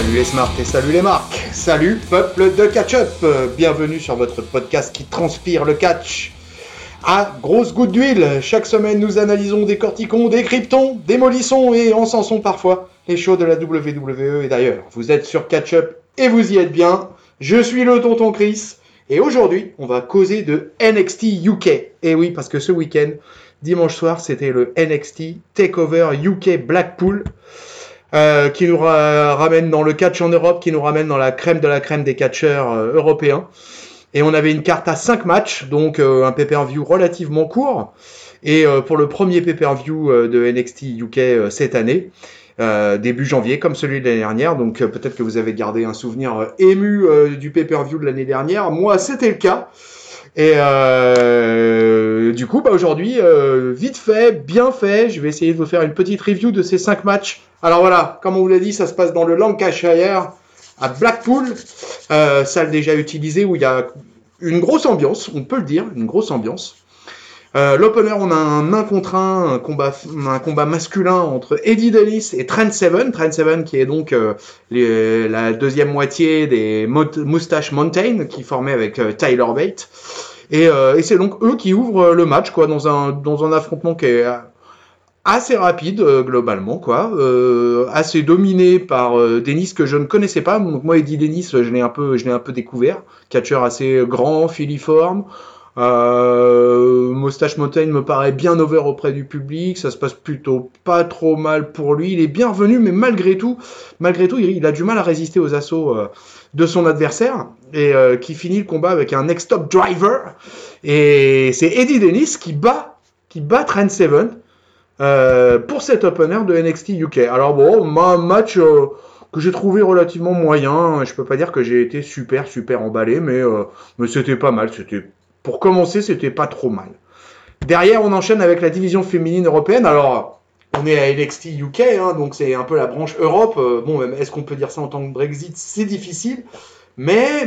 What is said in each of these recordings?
Salut les smarts et salut les marques. Salut peuple de catch-up. Bienvenue sur votre podcast qui transpire le catch à grosse goutte d'huile. Chaque semaine, nous analysons, décortiquons, décryptons, démolissons et encensons parfois les shows de la WWE. Et d'ailleurs, vous êtes sur catch-up et vous y êtes bien. Je suis le tonton Chris et aujourd'hui, on va causer de NXT UK. Et oui, parce que ce week-end, dimanche soir, c'était le NXT Takeover UK Blackpool. Qui nous ramène dans le catch en Europe, qui nous ramène dans la crème de la crème des catcheurs européens. Et on avait une carte à 5 matchs, donc un pay-per-view relativement court. Et pour le premier pay-per-view de NXT UK cette année, début janvier, comme celui de l'année dernière. Donc peut-être que vous avez gardé un souvenir ému du pay-per-view de l'année dernière. Moi, c'était le cas. Et du coup, aujourd'hui, vite fait, bien fait, je vais essayer de vous faire une petite review de ces 5 matchs. Alors voilà, comme on vous l'a dit, ça se passe dans le Lancashire, à Blackpool, salle déjà utilisée où il y a une grosse ambiance, on peut le dire, une grosse ambiance. L'opener, on a un 1 contre 1, un combat masculin entre Eddie Dennis et Trent Seven. Trent Seven qui est donc la deuxième moitié des Moustache Mountain qui formaient avec Tyler Bate. Et c'est donc eux qui ouvrent le match quoi dans un affrontement qui est assez rapide globalement quoi, assez dominé par Dennis que je ne connaissais pas. Donc moi Eddie Dennis, je l'ai un peu découvert, catcheur assez grand, filiforme. Moustache Mountain me paraît bien over auprès du public, ça se passe plutôt pas trop mal pour lui, il est bienvenu mais malgré tout il a du mal à résister aux assauts de son adversaire et qui finit le combat avec un next stop driver et c'est Eddie Dennis qui bat Trent Seven pour cet opener de NXT UK. Alors bon, un match que j'ai trouvé relativement moyen, je peux pas dire que j'ai été super emballé mais c'était pas mal, pour commencer, c'était pas trop mal. Derrière, on enchaîne avec la division féminine européenne. Alors, on est à NXT UK, hein, donc c'est un peu la branche Europe. Bon, est-ce qu'on peut dire ça en tant que Brexit ? C'est difficile. Mais,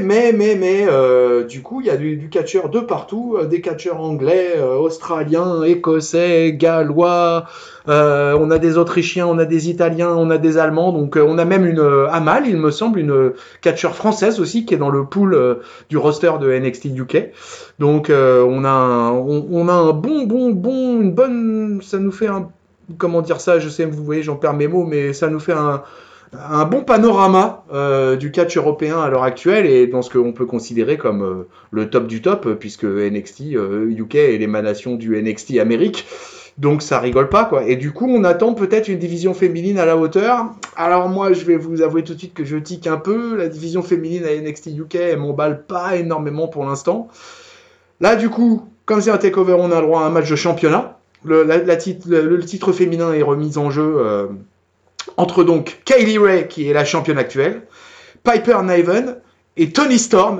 du coup, il y a du catcheur de partout, des catcheurs anglais, australiens, écossais, gallois, on a des Autrichiens, on a des Italiens, on a des Allemands, donc on a même Amal, il me semble, une catcheur française aussi qui est dans le pool du roster de NXT UK. Donc on a un une bonne, ça nous fait un, comment dire ça, je sais, vous voyez, j'en perds mes mots, mais ça nous fait un bon panorama du catch européen à l'heure actuelle et dans ce qu'on peut considérer comme le top du top puisque NXT UK est l'émanation du NXT Amérique, donc ça rigole pas quoi. Et du coup on attend peut-être une division féminine à la hauteur. Alors moi je vais vous avouer tout de suite que je tique un peu, la division féminine à NXT UK elle m'emballe pas énormément pour l'instant. Là du coup comme c'est un takeover on a le droit à un match de championnat, le titre féminin est remis en jeu entre donc Kaylee Ray, qui est la championne actuelle, Piper Niven et Toni Storm,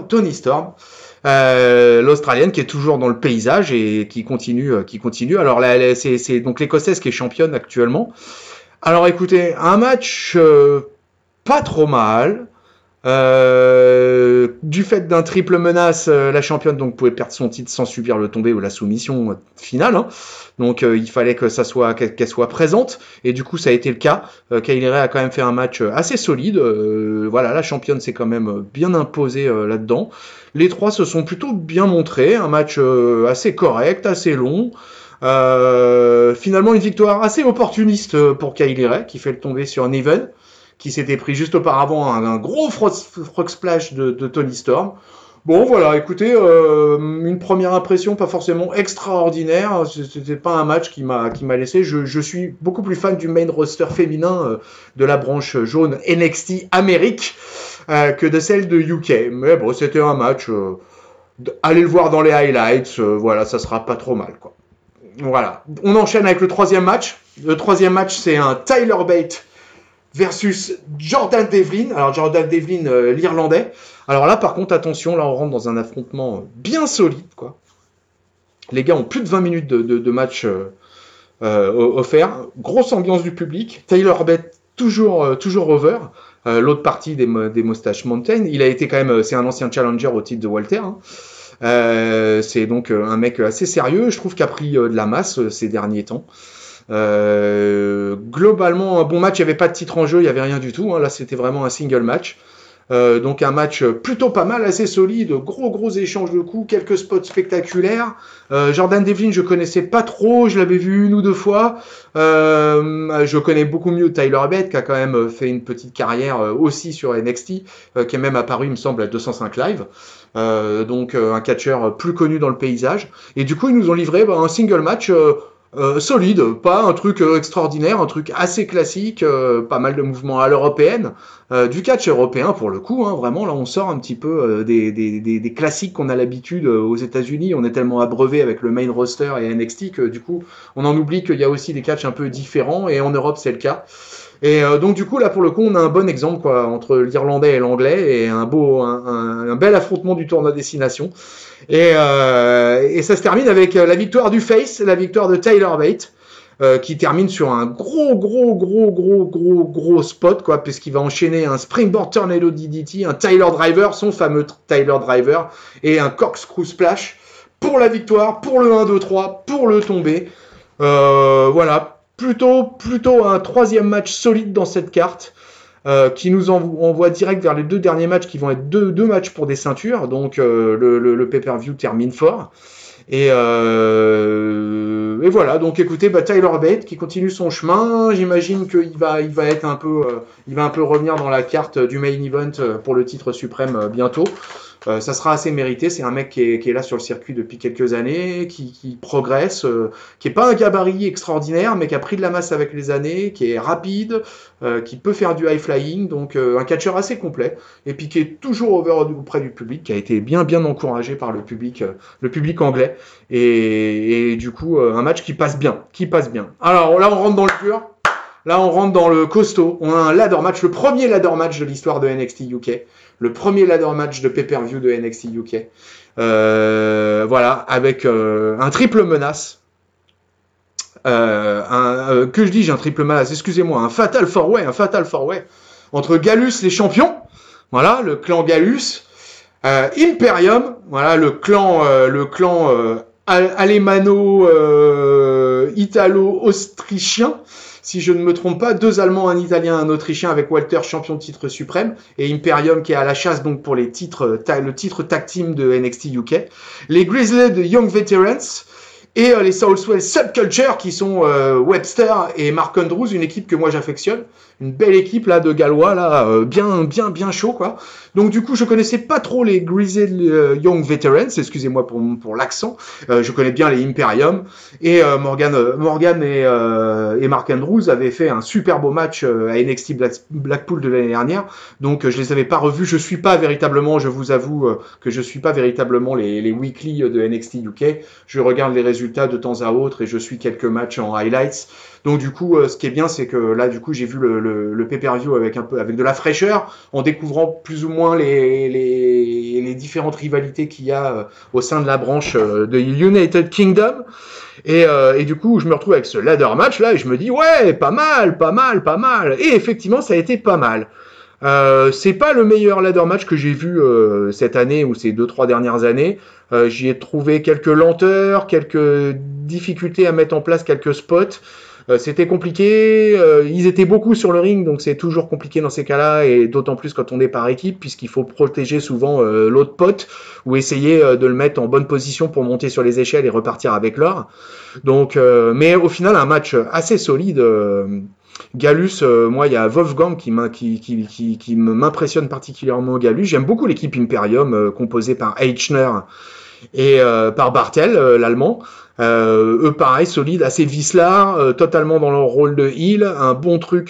l'Australienne qui est toujours dans le paysage et qui continue. Alors là, c'est donc l'Écossaise qui est championne actuellement. Alors écoutez, un match pas trop mal. Du fait d'un triple menace, la championne donc pouvait perdre son titre sans subir le tombé ou la soumission finale. Hein. Donc il fallait que qu'elle soit présente et du coup ça a été le cas. Kaylee Ray a quand même fait un match assez solide. Voilà, la championne s'est quand même bien imposée là-dedans. Les trois se sont plutôt bien montrés. Un match assez correct, assez long. Finalement une victoire assez opportuniste pour Kaylee Ray qui fait le tombé sur Niven, qui s'était pris juste auparavant un gros frog splash de Toni Storm. Bon voilà, écoutez, une première impression pas forcément extraordinaire, c'était pas un match qui m'a laissé, je suis beaucoup plus fan du main roster féminin de la branche jaune NXT Amérique que de celle de UK, mais bon c'était un match, allez le voir dans les highlights, voilà, ça sera pas trop mal quoi. Voilà, on enchaîne avec le troisième match. Le troisième match c'est un Tyler Bate versus Jordan Devlin. Alors Jordan Devlin, l'Irlandais. Alors là, par contre, attention, là on rentre dans un affrontement bien solide, quoi. Les gars ont plus de 20 minutes de match offert. Grosse ambiance du public. Tyler Bate toujours over. L'autre partie des Moustache Mountain. Il a été quand même, c'est un ancien challenger au titre de Walter. Hein. C'est donc un mec assez sérieux. Je trouve qu'il a pris de la masse ces derniers temps. Globalement, un bon match, il n'y avait pas de titre en jeu, il n'y avait rien du tout. Hein. Là, c'était vraiment un single match. Donc un match plutôt pas mal, assez solide, gros échanges de coups, quelques spots spectaculaires. Jordan Devlin, je connaissais pas trop, je l'avais vu une ou deux fois. Je connais beaucoup mieux Tyler Bate, qui a quand même fait une petite carrière aussi sur NXT, qui est même apparu, il me semble, à 205 Live. Donc un catcheur plus connu dans le paysage. Et du coup, ils nous ont livré un single match solide, pas un truc extraordinaire, un truc assez classique, pas mal de mouvements à l'européenne, du catch européen pour le coup, hein, vraiment là on sort un petit peu des classiques qu'on a l'habitude aux États-Unis. On est tellement abreuvé avec le main roster et NXT que du coup on en oublie qu'il y a aussi des catchs un peu différents, et en Europe c'est le cas. Et donc du coup là pour le coup on a un bon exemple quoi entre l'Irlandais et l'Anglais, et un bel affrontement du tournoi destination. Et ça se termine avec la victoire du Face, la victoire de Tyler Bate, qui termine sur un gros spot quoi, puisqu'il va enchaîner un Springboard Tornado DDT, un Tyler Driver, son fameux Tyler Driver, et un Corkscrew Splash pour la victoire, pour le 1-2-3, pour le tomber. Voilà. Plutôt un troisième match solide dans cette carte, qui nous envoie direct vers les deux derniers matchs qui vont être deux matchs pour des ceintures. Donc le pay-per-view termine fort. Et voilà, donc écoutez, Tyler Bate qui continue son chemin. J'imagine qu'il va être un peu, il va un peu revenir dans la carte du main event pour le titre suprême bientôt. Ça sera assez mérité. C'est un mec qui est là sur le circuit depuis quelques années, qui progresse, qui est pas un gabarit extraordinaire, mais qui a pris de la masse avec les années, qui est rapide, qui peut faire du high flying, donc un catcheur assez complet, et puis qui est toujours over auprès du public, qui a été bien encouragé par le public anglais, et du coup un match qui passe bien. Alors là on rentre dans le dur. Là, on rentre dans le costaud. On a un ladder match, le premier ladder match de l'histoire de NXT UK. Le premier ladder match de pay-per-view de NXT UK. Voilà, avec un triple menace. Que je dis, j'ai un triple menace, excusez-moi, un fatal four-way entre Gallus les champions. Voilà, le clan Gallus. Imperium, voilà, le clan alémano italo-autrichien. Si je ne me trompe pas, 2 Allemands, un Italien, un Autrichien, avec Walter champion de titre suprême, et Imperium qui est à la chasse donc pour le titre tag team de NXT UK. Les Grizzled Young Veterans et les Soulswell Subculture qui sont Webster et Mark Andrews, une équipe que moi j'affectionne, une belle équipe là de Gallois là, bien chaud quoi. Donc du coup je connaissais pas trop les Grizzled Young Veterans, excusez-moi pour l'accent. Je connais bien les Imperium, et Morgan et Mark Andrews avaient fait un super beau match à NXT Blackpool de l'année dernière. Donc je les avais pas revus, je vous avoue que je suis pas véritablement les weekly de NXT UK. Je regarde les résultats de temps à autre et je suis quelques matchs en highlights. Donc du coup, ce qui est bien, c'est que là, du coup, j'ai vu le pay-per-view avec de la fraîcheur, en découvrant plus ou moins les différentes rivalités qu'il y a au sein de la branche de United Kingdom. Et du coup, je me retrouve avec ce ladder match là et je me dis ouais, pas mal. Et effectivement, ça a été pas mal. C'est pas le meilleur ladder match que j'ai vu cette année ou ces 2-3 dernières années. J'y ai trouvé quelques lenteurs, quelques difficultés à mettre en place quelques spots. C'était compliqué, ils étaient beaucoup sur le ring, donc c'est toujours compliqué dans ces cas-là, et d'autant plus quand on est par équipe, puisqu'il faut protéger souvent l'autre pote, ou essayer de le mettre en bonne position pour monter sur les échelles et repartir avec l'or. Donc, mais au final, un match assez solide. Gallus, moi il y a Wolfgang qui m'impressionne particulièrement. Gallus, j'aime beaucoup l'équipe Imperium composée par Eichner et par Bartel, l'allemand. Eux pareil, solide, assez vicelard, totalement dans leur rôle de heel, un bon truc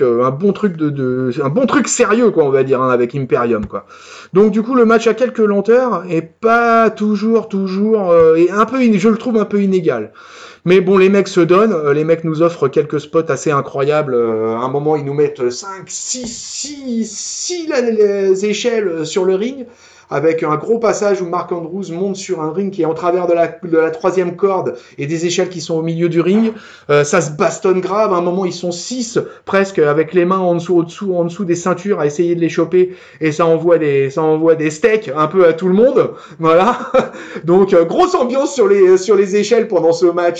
sérieux quoi, on va dire, hein, avec Imperium quoi. Donc du coup le match a quelques lenteurs et pas toujours et je le trouve un peu inégal. Mais bon, les mecs se donnent, les mecs nous offrent quelques spots assez incroyables. À un moment, ils nous mettent 5, 6 les échelles sur le ring. avec un gros passage où Mark Andrews monte sur un ring qui est en travers de la troisième corde et des échelles qui sont au milieu du ring. Ça se bastonne grave. À un moment, ils sont 6 presque avec les mains en dessous des ceintures à essayer de les choper, et ça envoie des steaks un peu à tout le monde. Voilà. Donc grosse ambiance sur les échelles pendant ce match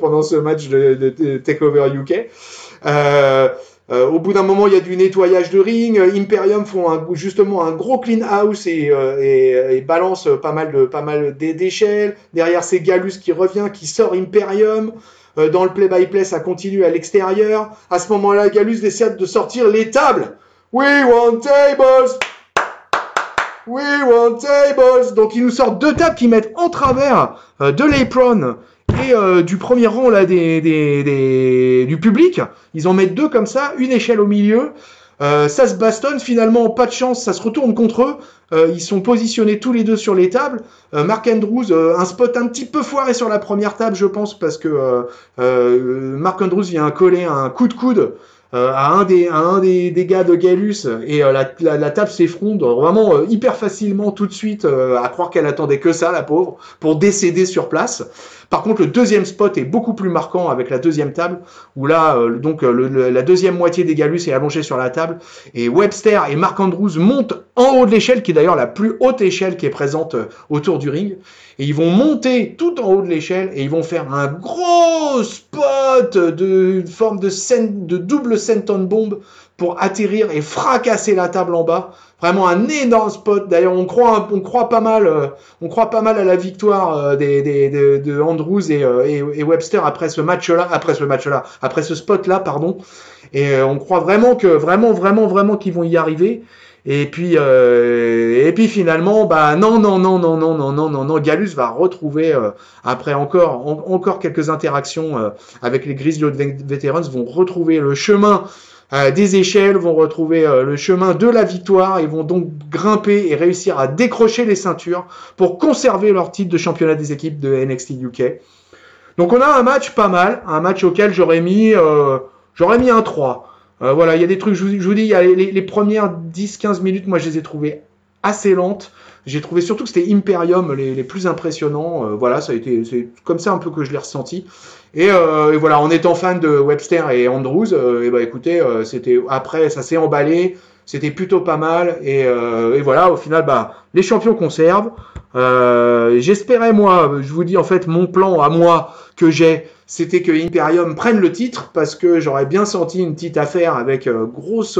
de Takeover UK. Au bout d'un moment, il y a du nettoyage de ring. Imperium font justement un gros clean house et balance pas mal d'échelles. Derrière, c'est Gallus qui revient, qui sort Imperium. Dans le play-by-play, ça continue à l'extérieur. À ce moment-là, Gallus décide de sortir les tables. We want tables! We want tables! Donc, ils nous sortent 2 tables qui mettent en travers de l'apron et du premier rang là du public. Ils en mettent 2 comme ça, une échelle au milieu. Ça se bastonne, finalement, pas de chance, ça se retourne contre eux. Ils sont positionnés tous les 2 sur les tables. Mark Andrews, un spot un petit peu foiré sur la première table, je pense, parce que Mark Andrews vient coller un coup de coude à un des gars de Gallus, et la table s'effondre vraiment hyper facilement tout de suite, à croire qu'elle attendait que ça, la pauvre, pour décéder sur place. Par contre, le deuxième spot est beaucoup plus marquant avec la deuxième table, où là, la deuxième moitié des Gallus est allongée sur la table, et Webster et Mark Andrews montent en haut de l'échelle, qui est d'ailleurs la plus haute échelle qui est présente autour du ring, et ils vont monter tout en haut de l'échelle, et ils vont faire un gros spot de forme de double senton bomb pour atterrir et fracasser la table en bas. Vraiment un énorme spot. D'ailleurs, on croit pas mal à la victoire de Andrews et Webster après ce spot-là, pardon. Et on croit vraiment qu'ils vont y arriver. Et puis finalement, non, Gallus va retrouver après encore quelques interactions avec les Grizzly Veterans, vont retrouver le chemin des échelles, vont retrouver le chemin de la victoire, et vont donc grimper et réussir à décrocher les ceintures pour conserver leur titre de championnat des équipes de NXT UK. Donc on a un match pas mal, un match auquel j'aurais mis un 3. Voilà, il y a des trucs, je vous dis, il y a les premières 10-15 minutes, moi je les ai trouvées assez lentes. J'ai trouvé surtout que c'était Imperium les plus impressionnants. Voilà, c'est comme ça un peu que je l'ai ressenti. Et voilà, en étant fan de Webster et Andrews, écoutez, après ça s'est emballé, c'était plutôt pas mal. Et voilà, au final, les champions conservent. J'espérais, moi, je vous dis en fait, mon plan à moi que j'ai, c'était que Imperium prenne le titre, parce que j'aurais bien senti une petite affaire avec grosse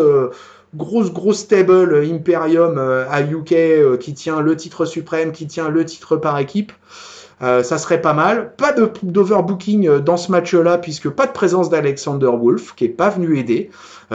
stable Imperium à UK qui tient le titre suprême, qui tient le titre par équipe. Ça serait pas mal. Pas d'overbooking dans ce match-là, puisque pas de présence d'Alexander Wolf, qui est pas venu aider.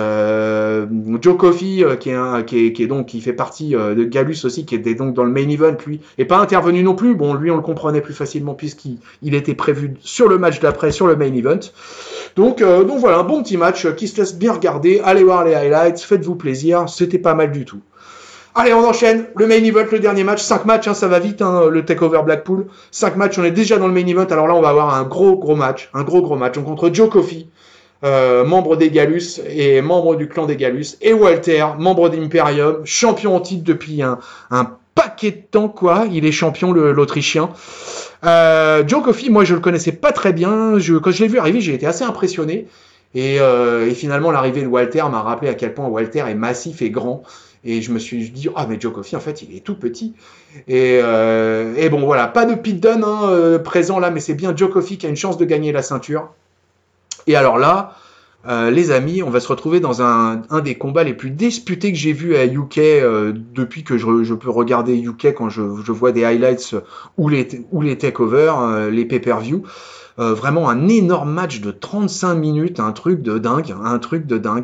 Joe Coffey, qui fait partie de Gallus aussi, qui était donc dans le main event, lui, est pas intervenu non plus. Bon, lui, on le comprenait plus facilement puisqu'il était prévu sur le match d'après, sur le main event. Donc voilà, un bon petit match qui se laisse bien regarder. Allez voir les highlights, faites-vous plaisir, c'était pas mal du tout. Allez, on enchaîne. Le main event, le dernier match. 5 matchs, ça va vite, le Takeover Blackpool. 5 matchs, on est déjà dans le main event. Alors là, on va avoir un gros match. Un gros match. On contre Joe Coffey, membre des Gallus et membre du clan des Gallus. Et Walter, membre d'Imperium, champion en titre depuis un paquet de temps, quoi. Il est champion, l'Autrichien. Joe Coffey, moi, je le connaissais pas très bien. Quand je l'ai vu arriver, j'ai été assez impressionné. Et finalement, l'arrivée de Walter m'a rappelé à quel point Walter est massif et grand. Et je me suis dit, mais Joe Coffey, en fait, il est tout petit. Et bon, voilà, pas de Pete Dunne présent là, mais c'est bien Joe Coffey qui a une chance de gagner la ceinture. Et alors là, les amis, on va se retrouver dans un des combats les plus disputés que j'ai vu à UK depuis que je peux regarder UK quand je vois des highlights ou les takeovers, les pay-per-view. Vraiment un énorme match de 35 minutes, un truc de dingue, un truc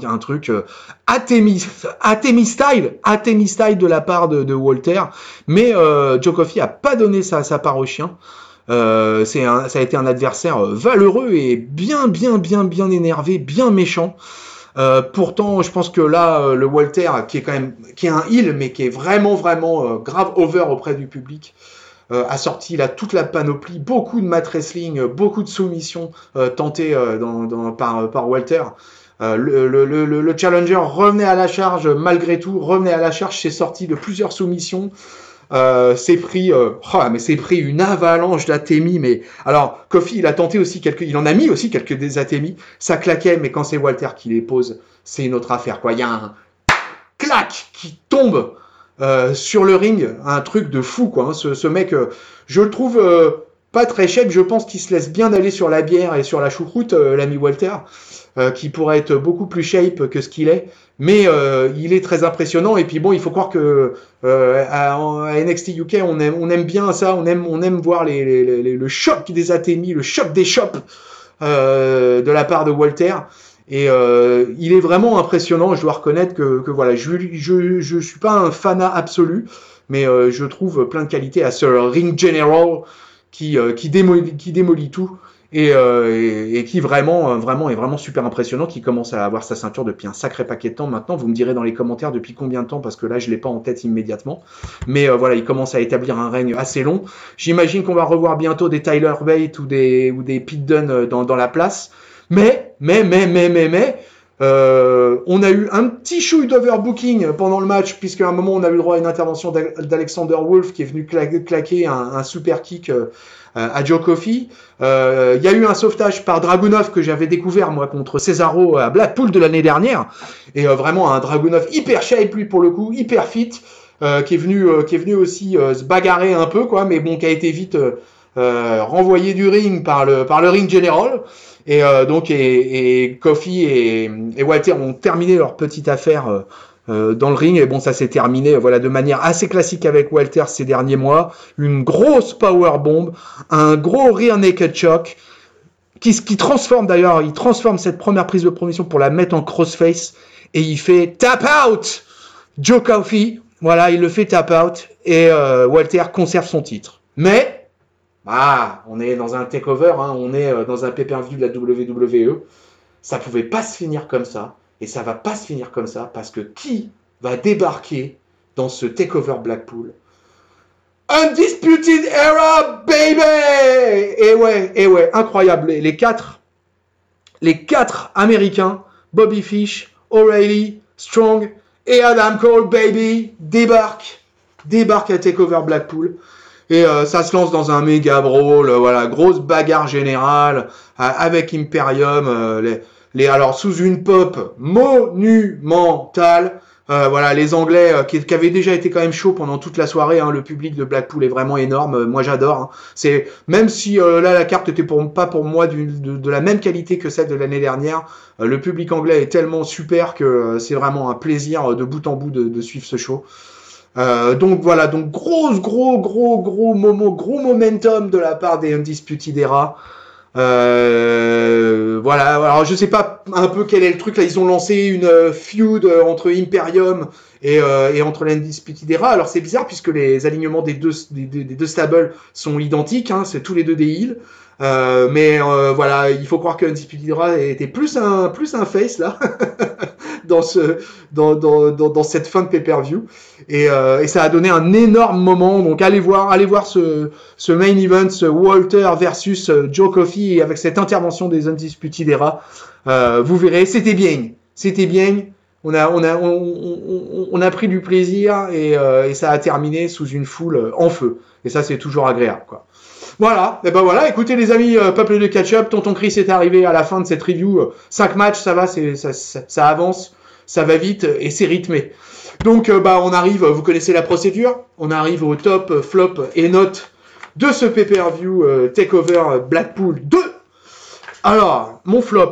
Atemi style de la part de Walter, mais Joe Coffey a pas donné sa part au chien. Ça a été un adversaire valeureux et bien énervé, bien méchant. Pourtant, je pense que là, le Walter, qui est un heel, mais qui est vraiment grave over auprès du public, a sorti là toute la panoplie, beaucoup de mat wrestling, beaucoup de soumissions tentées par Walter. Le challenger revenait à la charge malgré tout, c'est sorti de plusieurs soumissions. s'est pris une avalanche d'Atemi. Mais alors, Kofi, il en a mis aussi quelques des Atemi. Ça claquait, mais quand c'est Walter qui les pose, c'est une autre affaire, quoi. Il y a un clac qui tombe sur le ring, un truc de fou, quoi. Hein. Ce mec, je le trouve pas très shape. Je pense qu'il se laisse bien aller sur la bière et sur la choucroute, l'ami Walter, qui pourrait être beaucoup plus shape que ce qu'il est. Mais il est très impressionnant. Et puis bon, il faut croire que à NXT UK, on aime bien ça. On aime voir le choc des Atemi, le choc des chops de la part de Walter. Et il est vraiment impressionnant. Je dois reconnaître que voilà, je suis pas un fanat absolu, mais je trouve plein de qualités à ce Ring General qui démolit tout. Et qui vraiment est vraiment super impressionnant, qui commence à avoir sa ceinture depuis un sacré paquet de temps maintenant. Vous me direz dans les commentaires depuis combien de temps, parce que là je l'ai pas en tête immédiatement. Mais voilà, il commence à établir un règne assez long. J'imagine qu'on va revoir bientôt des Tyler Bate ou des Pete Dunne dans la place. Mais on a eu un petit chouille d'overbooking pendant le match, puisqu'à un moment on a eu le droit à une intervention d'Alexander Wolf qui est venu claquer un super kick à Joe Coffey. Il y a eu un sauvetage par Dragunov que j'avais découvert moi contre Cesaro à Blackpool de l'année dernière, et vraiment un Dragunov hyper shape lui pour le coup, hyper fit, qui est venu aussi se bagarrer un peu quoi, mais bon qui a été vite renvoyé du ring par le ring general. Et donc Coffey et Walter ont terminé leur petite affaire dans le ring, et bon ça s'est terminé voilà de manière assez classique avec Walter ces derniers mois, une grosse power bomb, un gros rear naked choke qui transforme d'ailleurs, il transforme cette première prise de promotion pour la mettre en crossface, et il fait tap out Joe Coffey, voilà, il le fait tap out, et Walter conserve son titre. Mais on est dans un takeover, hein, on est dans un pay-per-view de la WWE. Ça pouvait pas se finir comme ça, et ça va pas se finir comme ça, parce que qui va débarquer dans ce takeover Blackpool? Undisputed Era, baby! Et ouais, incroyable. Les quatre Américains, Bobby Fish, O'Reilly, Strong et Adam Cole, baby, débarquent à takeover Blackpool. Et ça se lance dans un méga brawl, voilà, grosse bagarre générale avec Imperium, alors sous une pop monumentale. Voilà, les Anglais qui avaient déjà été quand même chauds pendant toute la soirée. Hein, le public de Blackpool est vraiment énorme. Moi, j'adore. Hein. C'est même si là la carte était pas pour moi de la même qualité que celle de l'année dernière. Le public anglais est tellement super que c'est vraiment un plaisir de bout en bout de suivre ce show. Donc voilà, donc gros momentum de la part des Undisputed Era. Voilà, alors je sais pas un peu quel est le truc là, ils ont lancé une feud entre Imperium et entre les Undisputed Era. Alors c'est bizarre puisque les alignements des deux stables sont identiques, hein, c'est tous les deux des heels. Mais voilà, il faut croire que Undisputed Era était plus un face là dans cette fin de pay-per-view, et ça a donné un énorme moment. Donc allez voir ce main event, ce Walter versus Joe Coffey, avec cette intervention des Undisputed Era. Vous verrez, c'était bien. On a pris du plaisir, et ça a terminé sous une foule en feu. Et ça, c'est toujours agréable, quoi. Voilà, et ben voilà, écoutez les amis, peuple de catch-up, Tonton Chris est arrivé à la fin de cette review. 5 matchs, ça va, ça avance, ça va vite et c'est rythmé. Donc on arrive, vous connaissez la procédure, on arrive au top, flop et note de ce pay-per-view Takeover Blackpool 2. Alors, mon flop,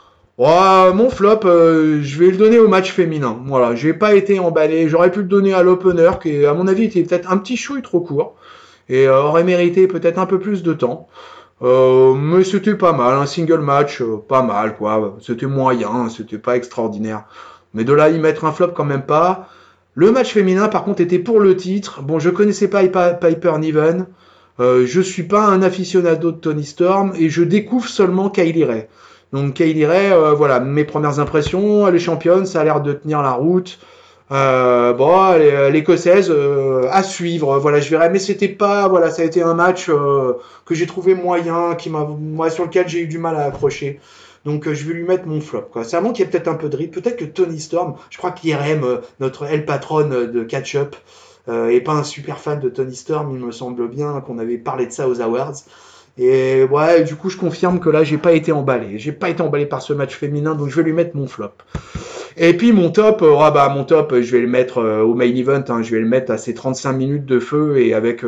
je vais le donner au match féminin. Voilà, j'ai pas été emballé, j'aurais pu le donner à l'opener qui à mon avis était peut-être un petit chouille trop court. Et aurait mérité peut-être un peu plus de temps. Mais c'était pas mal, un single match, pas mal quoi. C'était moyen, c'était pas extraordinaire. Mais de là y mettre un flop quand même pas. Le match féminin par contre était pour le titre. Bon, je connaissais pas Piper Niven. Je suis pas un aficionado de Toni Storm et je découvre seulement Kylie Ray. Donc Kylie Ray, voilà, mes premières impressions, elle est championne, ça a l'air de tenir la route. L'écossaise à suivre, voilà, je verrai, mais c'était pas, voilà, ça a été un match que j'ai trouvé moyen, sur lequel j'ai eu du mal à accrocher. Donc je vais lui mettre mon flop, quoi. C'est avant qu'il y ait peut-être un peu de rythme, peut-être que Toni Storm, je crois qu'IRM, notre elle patronne de catch-up, et pas un super fan de Toni Storm, il me semble bien qu'on avait parlé de ça aux Awards. Et ouais, du coup, je confirme que là, j'ai pas été emballé. J'ai pas été emballé par ce match féminin, donc je vais lui mettre mon flop. Et puis mon top, je vais le mettre au main event. Hein, je vais le mettre à ses 35 minutes de feu et avec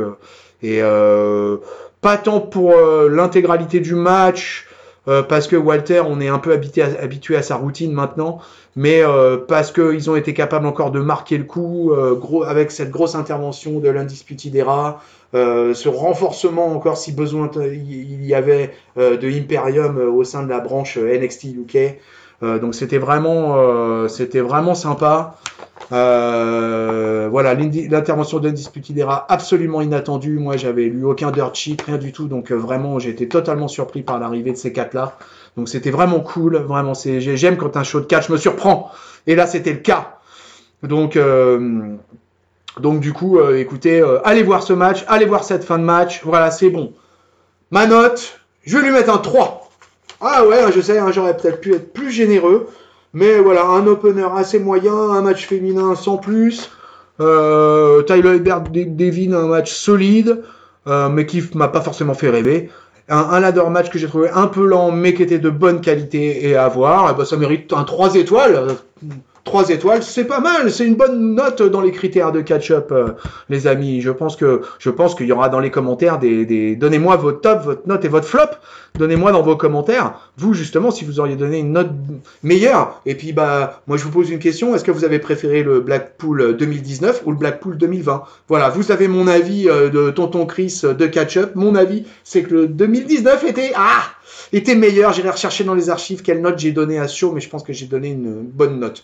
pas tant pour l'intégralité du match. Parce que Walter, on est un peu habitué à sa routine maintenant, mais parce qu'ils ont été capables encore de marquer le coup, avec cette grosse intervention de l'Undisputed Era, ce renforcement encore si besoin il y avait de Imperium au sein de la branche NXT UK. Donc c'était vraiment sympa. Voilà, l'intervention d'Undisputed Era absolument inattendue. Moi, j'avais lu aucun dirt sheet, rien du tout. Donc vraiment, j'ai été totalement surpris par l'arrivée de ces quatre-là. Donc c'était vraiment cool. Vraiment, j'aime quand un show de catch me surprend. Et là, c'était le cas. Donc du coup, écoutez, allez voir ce match, allez voir cette fin de match. Voilà, c'est bon. Ma note, je vais lui mettre un 3. Ah ouais, je sais, hein, j'aurais peut-être pu être plus généreux. Mais voilà, un opener assez moyen, un match féminin sans plus. Tyler Devin, un match solide, mais qui m'a pas forcément fait rêver. Un ladder match que j'ai trouvé un peu lent, mais qui était de bonne qualité et à voir. Et ben, ça mérite un 3 étoiles. 3 étoiles, c'est pas mal, c'est une bonne note dans les critères de catch-up, les amis. Je pense qu'il y aura dans les commentaires donnez-moi votre top, votre note et votre flop. Donnez-moi dans vos commentaires, vous justement, si vous auriez donné une note meilleure. Et puis moi je vous pose une question, est-ce que vous avez préféré le Blackpool 2019 ou le Blackpool 2020? Voilà, vous avez mon avis de Tonton Chris de catch-up. Mon avis, c'est que le 2019 était meilleur. J'irai rechercher dans les archives quelle note j'ai donné à ce show, mais je pense que j'ai donné une bonne note.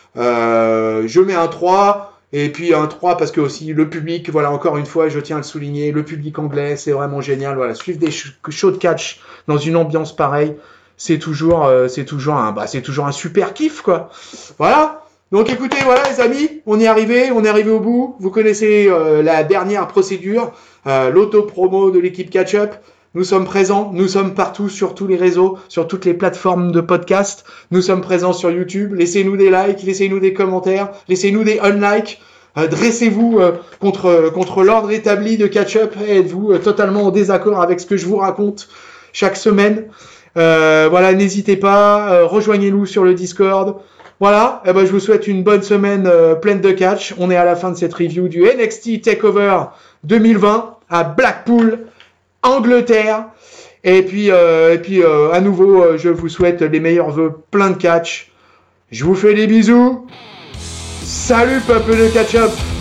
Je mets un 3, et puis un 3 parce que aussi le public, voilà, encore une fois, je tiens à le souligner, le public anglais, c'est vraiment génial. Voilà, suivre des shows de catch dans une ambiance pareille, c'est toujours un super kiff, quoi. Voilà. Donc écoutez, voilà les amis, on est arrivé au bout. Vous connaissez la dernière procédure, l'auto-promo de l'équipe Catch-Up. Nous sommes présents, nous sommes partout sur tous les réseaux, sur toutes les plateformes de podcast. Nous sommes présents sur YouTube. Laissez-nous des likes, laissez-nous des commentaires, laissez-nous des unlikes. Dressez-vous contre l'ordre établi de Catch-Up. Êtes-vous totalement en désaccord avec ce que je vous raconte chaque semaine? Voilà, n'hésitez pas, rejoignez-nous sur le Discord. Voilà, je vous souhaite une bonne semaine pleine de catch. On est à la fin de cette review du NXT TakeOver 2020 à Blackpool, Angleterre. Et puis à nouveau, je vous souhaite les meilleurs vœux, plein de catch. Je vous fais des bisous. Salut peuple de catch-up.